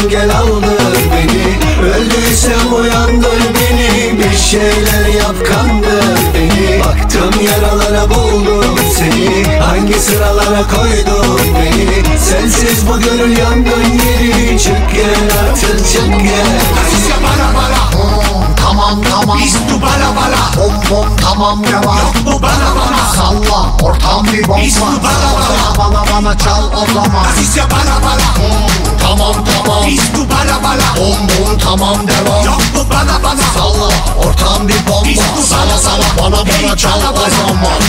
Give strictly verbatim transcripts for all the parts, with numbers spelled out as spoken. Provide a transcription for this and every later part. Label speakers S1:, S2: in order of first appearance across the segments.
S1: Depremden gel aldır beni. Öldüysem uyandır beni. Bir şeyler yap kandır beni. Baktım yaralara buldum seni. Hangi sıralara koydun beni? Sensiz bu gönül yangın yeri. Çık gel artık çık gel.
S2: Azize bala bala.
S3: Hmm, tamam tamam.
S2: İstu bala bala.
S3: Bom bom tamam devam.
S2: Yok mu bala bala?
S3: Salla ortam bir bomba.
S2: İstu bala bala.
S3: Bana bana çal o zaman.
S2: Azize bala bala.
S3: Hmm, tamam tamam.
S2: İstu bala bala.
S3: Bom bom tamam devam.
S2: Yok mu bala bala?
S3: Salla ortam bir bomba.
S2: İstu
S3: Sana
S2: bala
S3: sana
S2: bala.
S3: bana bana
S2: Hey,
S3: çal
S2: bala
S3: o
S2: bala.
S3: zaman.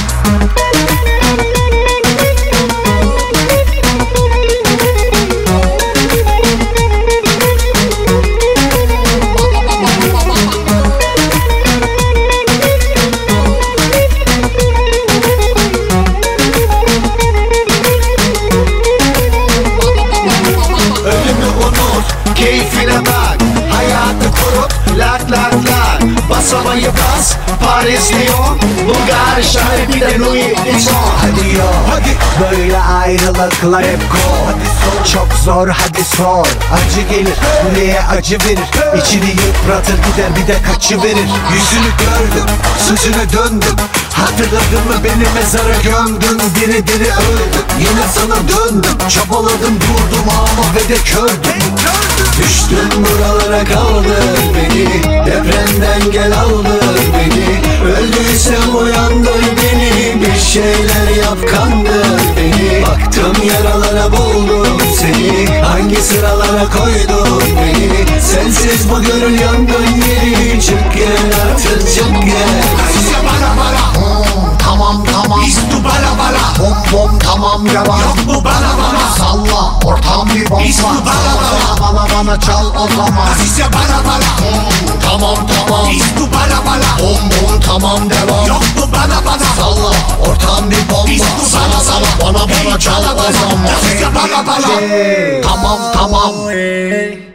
S1: Ölümü unut, keyfine bak. Hayatı kurut, lak lak lak. Basamayı bas, Paris, Lyon, Bulgar, şahri bir de Louis Vuitton. Hadi yo, hadi.
S4: Böyle ayrılıklar hep kol. Çok zor hadi sor. Acı gelir buraya acı verir. İçini yıpratır gider bir de kaçı verir.
S1: Yüzünü gördüm, sözüne döndüm. Hatırladın mı beni mezara gömdün. Diri diri öldüm, yine sana döndüm. Çabaladım durdum ama ve de kördüm. Düştüm buralara kaldır beni. Depremden gel aldır beni. Öldüysem uyandır beni. Bir şeyler yap kandır beni. Baktım yaralara buldum seni. Hangi sıralara koydun beni? Sensiz bu gönül yangın yeri. Çık gel artık çık gel.
S2: Azize bala bala.
S3: Hmm, tamam tamam.
S2: İstu bala bala.
S3: Bom bom tamam devam.
S2: Yok mu bala bala?
S3: Salla ortam bir bomba.
S2: İstu bala bala.
S3: Bana bana bana çal o zaman.
S2: Azize bala bala.
S3: Hmm, tamam tamam.
S2: İstu bala bala.
S3: Bom bom tamam devam.
S2: Yok mu bala bala?
S3: Salla ortam bir bomba.
S2: İstu
S3: Sana
S2: bala
S3: sana
S2: bala.
S3: bana bana çal o zaman.
S2: Azize bala bala.
S3: Tamam tamam.
S4: Hey.